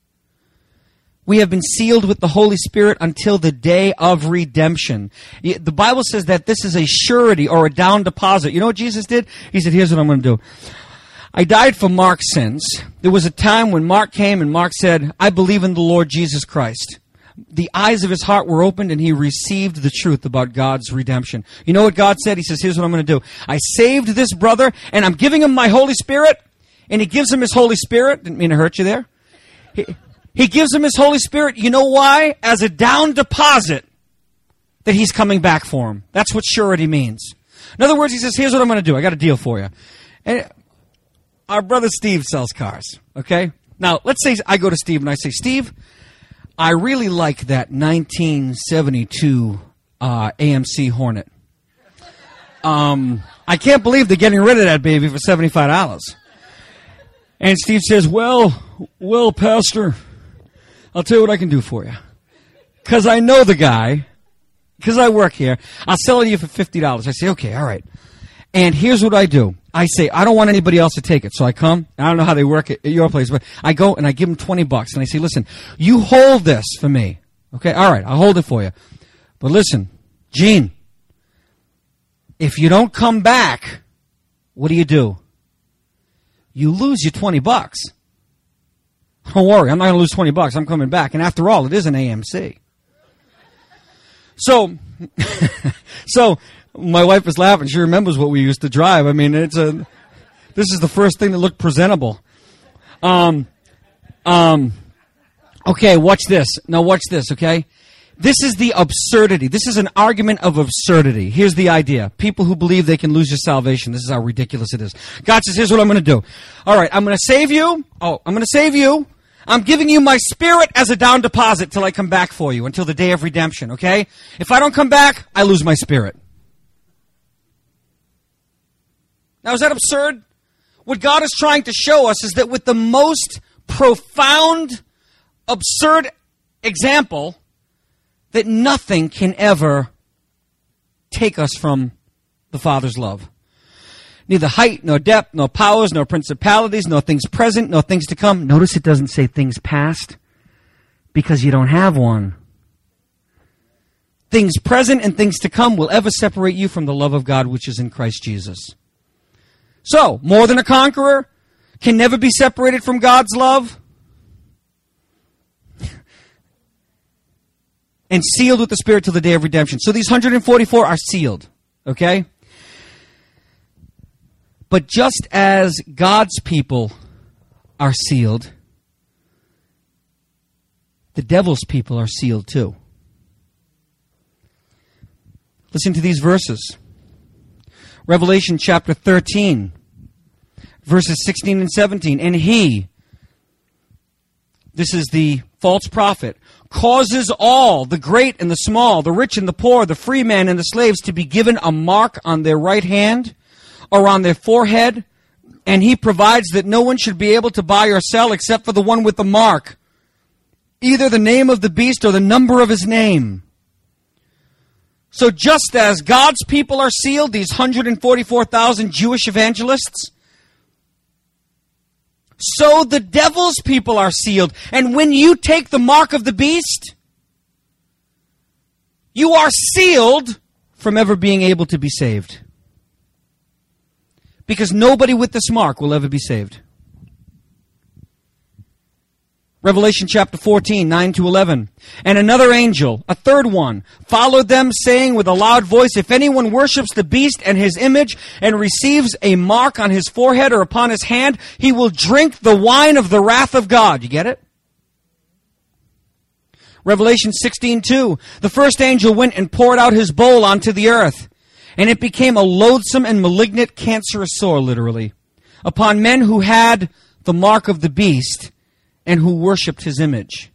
We have been sealed with the Holy Spirit until the day of redemption. The Bible says that this is a surety or a down deposit. You know what Jesus did? He said, here's what I'm going to do. I died for Mark's sins. There was a time when Mark came and Mark said, I believe in the Lord Jesus Christ. The eyes of his heart were opened and he received the truth about God's redemption. You know what God said? He says, here's what I'm going to do. I saved this brother and I'm giving him my Holy Spirit. And he gives him his Holy Spirit. Didn't mean to hurt you there. He, he gives him his Holy Spirit. You know why? As a down deposit that he's coming back for him. That's what surety means. In other words, he says, here's what I'm going to do. I got a deal for you. And our brother Steve sells cars, okay? Now, let's say I go to Steve and I say, Steve, I really like that nineteen seventy-two uh, A M C Hornet. Um, I can't believe they're getting rid of that baby for seventy-five dollars. And Steve says, well, well, Pastor, I'll tell you what I can do for you. Because I know the guy, because I work here, I'll sell it to you for fifty dollars. I say, okay, all right. And here's what I do. I say, I don't want anybody else to take it. So I come, I don't know how they work at your place, but I go and I give them twenty bucks. And I say, listen, you hold this for me. Okay, all right, I'll hold it for you. But listen, Gene, if you don't come back, what do you do? You lose your twenty bucks. Don't worry, I'm not going to lose twenty bucks. I'm coming back. And after all, it is an A M C. So, so... my wife is laughing. She remembers what we used to drive. I mean, it's a. This is the first thing that looked presentable. Um, um, okay, watch this. Now watch this, okay? This is the absurdity. This is an argument of absurdity. Here's the idea. People who believe they can lose your salvation. This is how ridiculous it is. God says, here's what I'm going to do. All right, I'm going to save you. Oh, I'm going to save you. I'm giving you my spirit as a down deposit till I come back for you, until the day of redemption, okay? If I don't come back, I lose my spirit. Now, is that absurd? What God is trying to show us is that with the most profound, absurd example, that nothing can ever take us from the Father's love. Neither height, nor depth, nor powers, nor principalities, nor things present, nor things to come. Notice it doesn't say things past, because you don't have one. Things present and things to come will ever separate you from the love of God which is in Christ Jesus. So, more than a conqueror, can never be separated from God's love, and sealed with the Spirit till the day of redemption. So these one hundred forty-four are sealed, okay? But just as God's people are sealed, the devil's people are sealed too. Listen to these verses. Revelation chapter thirteen, verses sixteen and seventeen. And he, this is the false prophet, causes all, the great and the small, the rich and the poor, the free man and the slaves, to be given a mark on their right hand or on their forehead, and he provides that no one should be able to buy or sell except for the one with the mark, either the name of the beast or the number of his name. So just as God's people are sealed, these one hundred forty-four thousand Jewish evangelists, so the devil's people are sealed. And when you take the mark of the beast, you are sealed from ever being able to be saved. Because nobody with this mark will ever be saved. Revelation chapter fourteen, nine to eleven. And another angel, a third one, followed them, saying with a loud voice, if anyone worships the beast and his image and receives a mark on his forehead or upon his hand, he will drink the wine of the wrath of God. You get it? Revelation sixteen, two. The first angel went and poured out his bowl onto the earth, and it became a loathsome and malignant cancerous sore, literally, upon men who had the mark of the beast and who worshipped his image.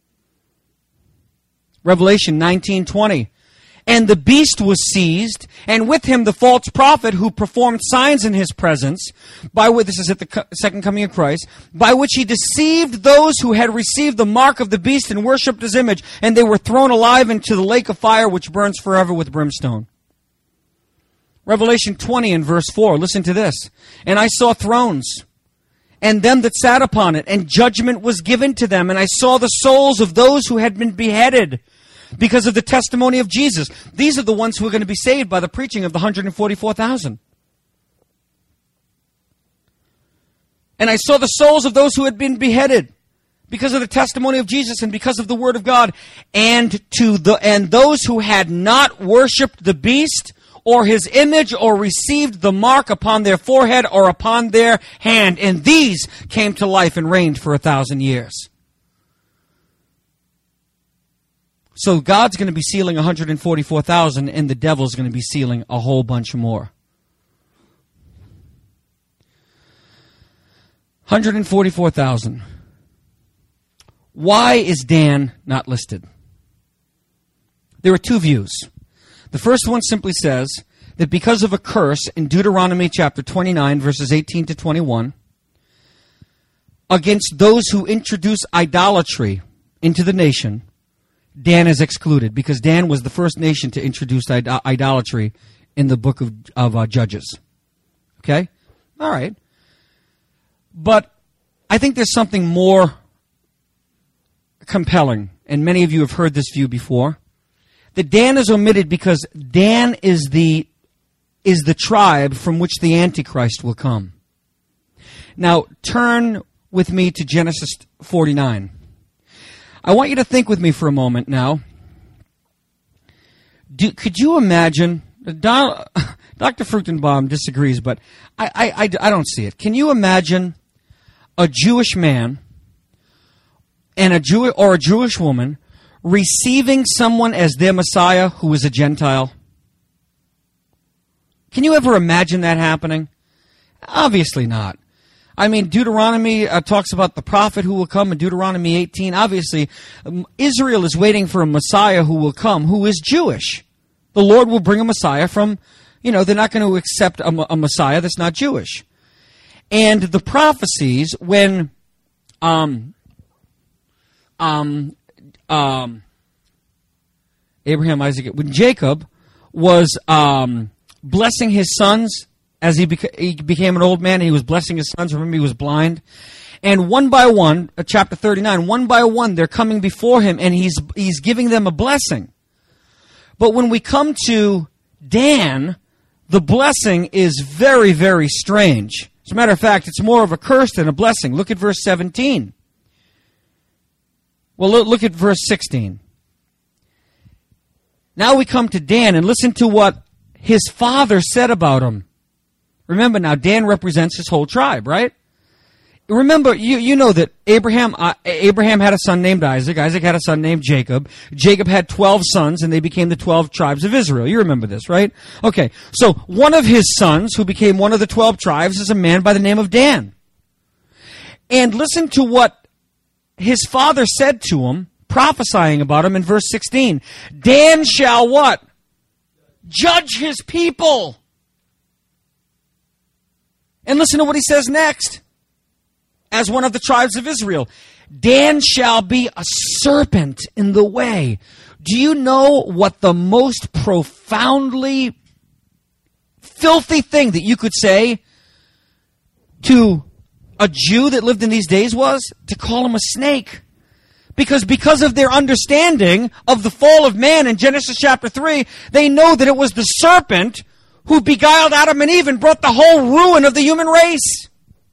Revelation nineteen, twenty. And the beast was seized, and with him the false prophet who performed signs in his presence, by which, this is at the second coming of Christ, by which he deceived those who had received the mark of the beast and worshipped his image, and they were thrown alive into the lake of fire which burns forever with brimstone. Revelation twenty and verse four, listen to this. And I saw thrones, and them that sat upon it, and judgment was given to them. And I saw the souls of those who had been beheaded because of the testimony of Jesus. These are the ones who are going to be saved by the preaching of the one hundred forty-four thousand. And I saw the souls of those who had been beheaded because of the testimony of Jesus and because of the word of God, and to the and those who had not worshipped the beast or his image, or received the mark upon their forehead or upon their hand. And these came to life and reigned for a thousand years. So God's going to be sealing one hundred forty-four thousand, and the devil's going to be sealing a whole bunch more. one hundred forty-four thousand. Why is Dan not listed? There are two views. The first one simply says that because of a curse in Deuteronomy chapter twenty-nine, verses eighteen to twenty-one, against those who introduce idolatry into the nation, Dan is excluded, because Dan was the first nation to introduce id- idolatry in the book of, of uh, Judges. Okay? All right. But I think there's something more compelling, and many of you have heard this view before, that Dan is omitted because Dan is the is the tribe from which the Antichrist will come. Now, turn with me to Genesis forty-nine. I want you to think with me for a moment now. Do, could you imagine, Don, Doctor Fruchtenbaum disagrees, but I, I, I, I don't see it. Can you imagine a Jewish man and a Jew or a Jewish woman receiving someone as their Messiah who is a Gentile? Can you ever imagine that happening? Obviously not. I mean, Deuteronomy uh, talks about the prophet who will come in Deuteronomy eighteen. Obviously, um, Israel is waiting for a Messiah who will come, who is Jewish. The Lord will bring a Messiah from, you know, they're not going to accept a, a Messiah that's not Jewish. And the prophecies, when um, um, um, Abraham, Isaac, when Jacob was um, blessing his sons as he, beca- he became an old man, he was blessing his sons. Remember, he was blind. And one by one, uh, chapter thirty-nine, one by one, they're coming before him, and he's he's giving them a blessing. But when we come to Dan, the blessing is very, very strange. As a matter of fact, it's more of a curse than a blessing. Look at verse seventeen. Well, look at verse sixteen. Now we come to Dan, and listen to what his father said about him. Remember now, Dan represents his whole tribe, right? remember, you, you know that Abraham, uh, Abraham had a son named Isaac. Isaac had a son named Jacob. Jacob had twelve sons, and they became the twelve tribes of Israel. You remember this, right? Okay, so one of his sons, who became one of the twelve tribes, is a man by the name of Dan. And listen to what his father said to him, prophesying about him in verse sixteen. Dan shall what? Judge his people. And listen to what he says next. As one of the tribes of Israel, Dan shall be a serpent in the way. Do you know what the most profoundly filthy thing that you could say to a Jew that lived in these days was? To call him a snake. Because because of their understanding of the fall of man in Genesis chapter three, they know that it was the serpent who beguiled Adam and Eve and brought the whole ruin of the human race.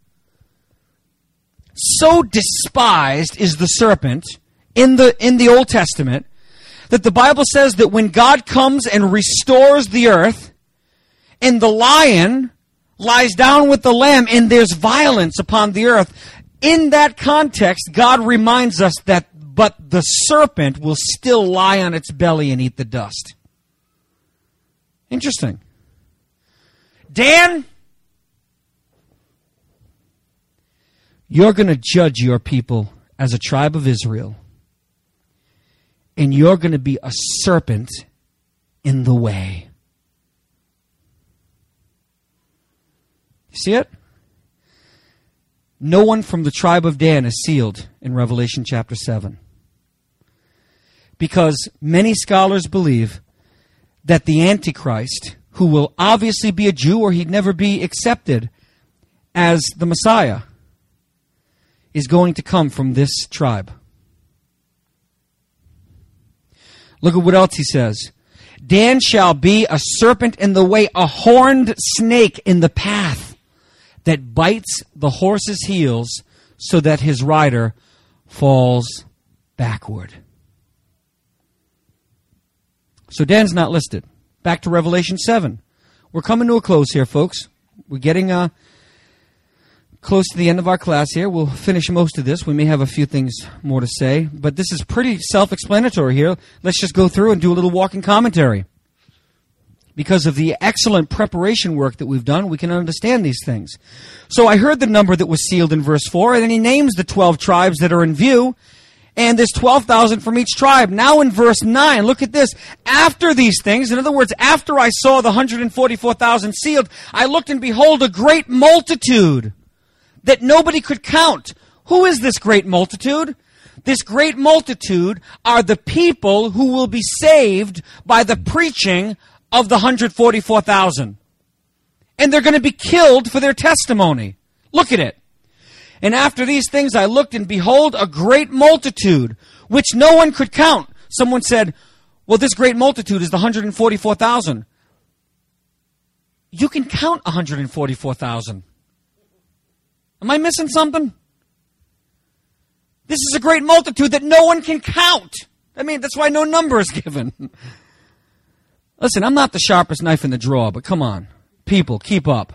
So despised is the serpent in the in the Old Testament that the Bible says that when God comes and restores the earth and the lion lies down with the lamb and there's violence upon the earth, in that context, God reminds us that but the serpent will still lie on its belly and eat the dust. Interesting. Dan, you're going to judge your people as a tribe of Israel, and you're going to be a serpent in the way. You see it? No one from the tribe of Dan is sealed in Revelation chapter seven. Because many scholars believe that the Antichrist, who will obviously be a Jew or he'd never be accepted as the Messiah, is going to come from this tribe. Look at what else he says. Dan shall be a serpent in the way, a horned snake in the path that bites the horse's heels so that his rider falls backward. So Dan's not listed. Back to Revelation seven. We're coming to a close here, folks. We're getting uh, close to the end of our class here. We'll finish most of this. We may have a few things more to say, but this is pretty self-explanatory here. Let's just go through and do a little walking commentary. Because of the excellent preparation work that we've done, we can understand these things. So I heard the number that was sealed in verse four, and then he names the twelve tribes that are in view, and there's twelve thousand from each tribe. Now in verse nine, look at this. After these things, in other words, after I saw the one hundred forty-four thousand sealed, I looked and behold a great multitude that nobody could count. Who is this great multitude? This great multitude are the people who will be saved by the preaching of the one hundred forty-four thousand. And they're going to be killed for their testimony. Look at it. And after these things I looked, and behold, a great multitude, which no one could count. Someone said, well, this great multitude is the one hundred forty-four thousand. You can count one hundred forty-four thousand. Am I missing something? This is a great multitude that no one can count. I mean, that's why no number is given. Listen, I'm not the sharpest knife in the drawer, but come on. People, keep up.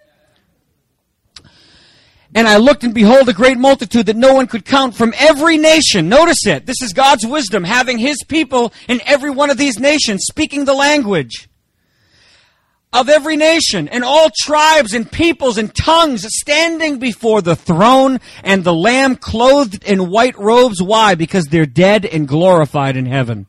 And I looked, and behold, a great multitude that no one could count from every nation. Notice it. This is God's wisdom, having his people in every one of these nations, speaking the language of every nation, and all tribes and peoples and tongues, standing before the throne and the Lamb, clothed in white robes. Why? Because they're dead and glorified in heaven.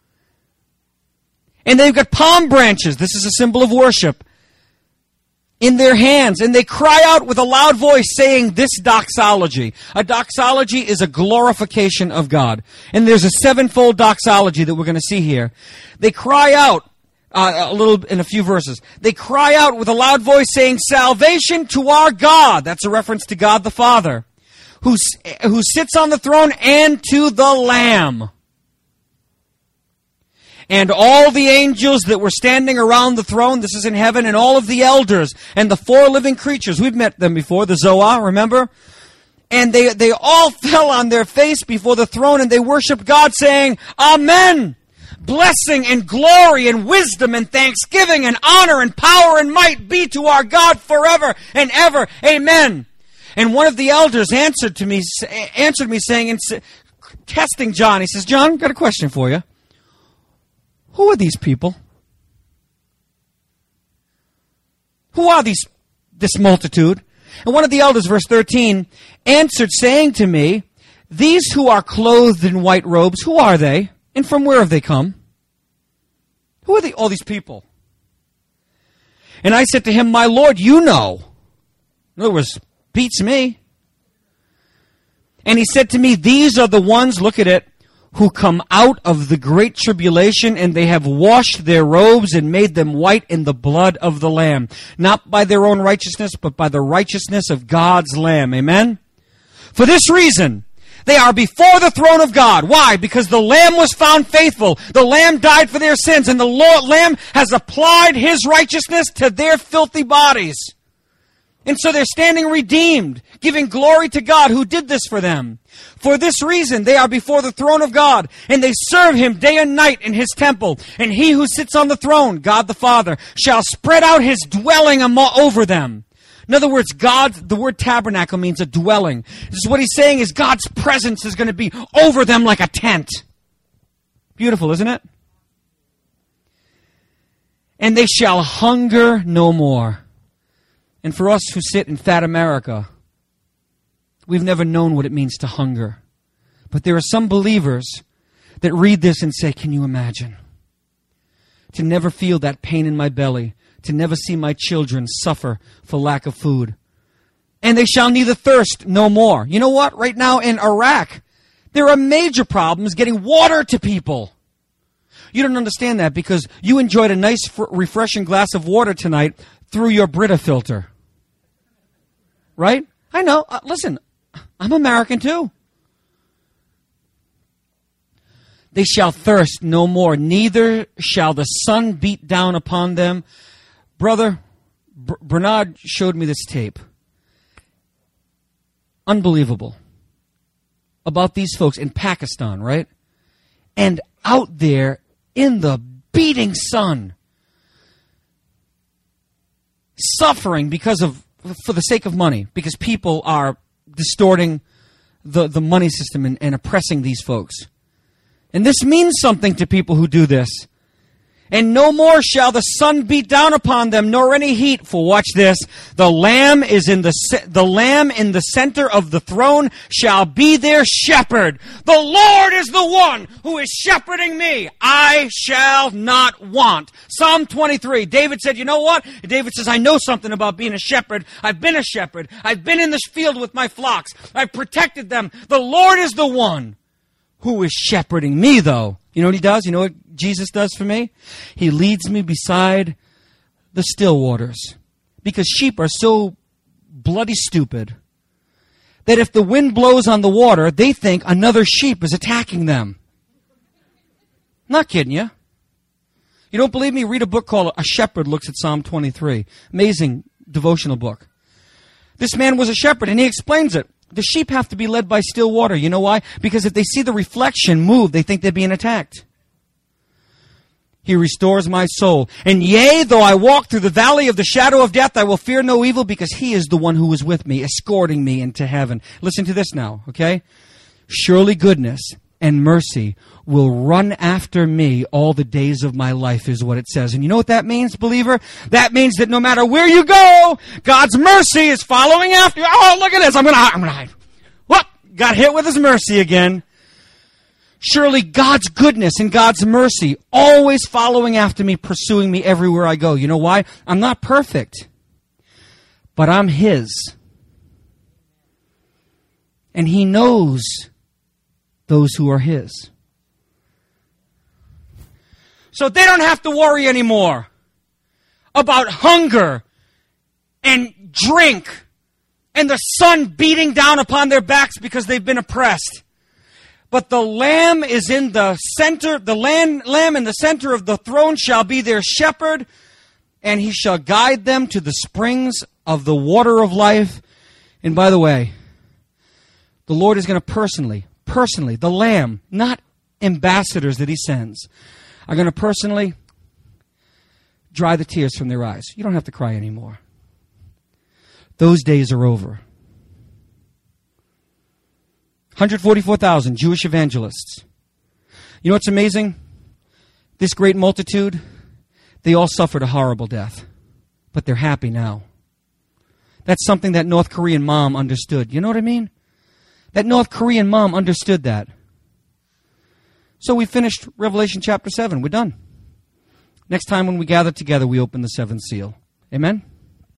And they've got palm branches. This is a symbol of worship. In their hands. And they cry out with a loud voice, saying this doxology. A doxology is a glorification of God. And there's a sevenfold doxology that we're going to see here. They cry out, uh, a little, in a few verses. They cry out with a loud voice, saying, salvation to our God. That's a reference to God the Father, who, who sits on the throne, and to the Lamb. And all the angels that were standing around the throne, this is in heaven, and all of the elders, and the four living creatures, we've met them before, the Zoah, remember? And they, they all fell on their face before the throne, and they worshiped God, saying, Amen! Blessing and glory and wisdom and thanksgiving and honor and power and might be to our God forever and ever. Amen. And one of the elders answered to me, answered me saying, and testing John, he says, John, got a question for you. Who are these people? Who are these, this multitude? And one of the elders, verse thirteen, answered, saying to me, these who are clothed in white robes, who are they? And from where have they come? Who are they, all these people? And I said to him, my Lord, you know. In other words, beats me. And he said to me, these are the ones, look at it, who come out of the great tribulation, and they have washed their robes and made them white in the blood of the Lamb. Not by their own righteousness, but by the righteousness of God's Lamb. Amen? For this reason, they are before the throne of God. Why? Because the Lamb was found faithful. The Lamb died for their sins, and the Lord, Lamb has applied His righteousness to their filthy bodies. And so they're standing redeemed, giving glory to God who did this for them. For this reason, they are before the throne of God, and they serve Him day and night in His temple. And He who sits on the throne, God the Father, shall spread out His dwelling over them. In other words, God, the word tabernacle means a dwelling. This is what He's saying is God's presence is going to be over them like a tent. Beautiful, isn't it? And they shall hunger no more. And for us who sit in fat America, we've never known what it means to hunger. But there are some believers that read this and say, can you imagine? To never feel that pain in my belly, to never see my children suffer for lack of food. And they shall neither thirst no more. You know what? Right now in Iraq, there are major problems getting water to people. You don't understand that because you enjoyed a nice, refreshing glass of water tonight through your Brita filter. Right? I know. Uh, listen, I'm American too. They shall thirst no more, neither shall the sun beat down upon them. Brother, Br- Bernard showed me this tape. Unbelievable. About these folks in Pakistan, right? And out there in the beating sun, suffering because of, for the sake of money, because people are distorting the, the money system and, and oppressing these folks. And this means something to people who do this. And no more shall the sun beat down upon them, nor any heat. For watch this, the Lamb is in the the Lamb in the center of the throne shall be their shepherd. The Lord is the one who is shepherding me. I shall not want. Psalm twenty-three. David said, you know what? David says, I know something about being a shepherd. I've been a shepherd. I've been in this field with my flocks. I've protected them. The Lord is the one who is shepherding me, though. You know what He does? You know what Jesus does for me? He leads me beside the still waters. Because sheep are so bloody stupid that if the wind blows on the water, they think another sheep is attacking them. I'm not kidding you. You don't believe me? Read a book called A Shepherd Looks at Psalm twenty-three. Amazing devotional book. This man was a shepherd, and he explains it. The sheep have to be led by still water. You know why? Because if they see the reflection move, they think they're being attacked. He restores my soul. And yea, though I walk through the valley of the shadow of death, I will fear no evil because He is the one who is with me, escorting me into heaven. Listen to this now, okay? Surely goodness and mercy will run after me all the days of my life, is what it says. And you know what that means, believer? That means that no matter where you go, God's mercy is following after you. Oh, look at this. I'm going to hide. I'm going to hide. What? Got hit with His mercy again. Surely God's goodness and God's mercy always following after me, pursuing me everywhere I go. You know why? I'm not perfect, but I'm His. And He knows those who are His. So they don't have to worry anymore about hunger and drink and the sun beating down upon their backs because they've been oppressed. But the Lamb is in the center, the lamb, lamb in the center of the throne shall be their shepherd, and He shall guide them to the springs of the water of life. And by the way, the Lord is going to personally, personally, the Lamb, not ambassadors that He sends, are going to personally dry the tears from their eyes. You don't have to cry anymore. Those days are over. hundred forty-four thousand Jewish evangelists. You know what's amazing? This great multitude, they all suffered a horrible death, but they're happy now. That's something that North Korean mom understood. You know what I mean? That North Korean mom understood that. So we finished Revelation chapter seven. We're done. Next time when we gather together, we open the seventh seal. Amen?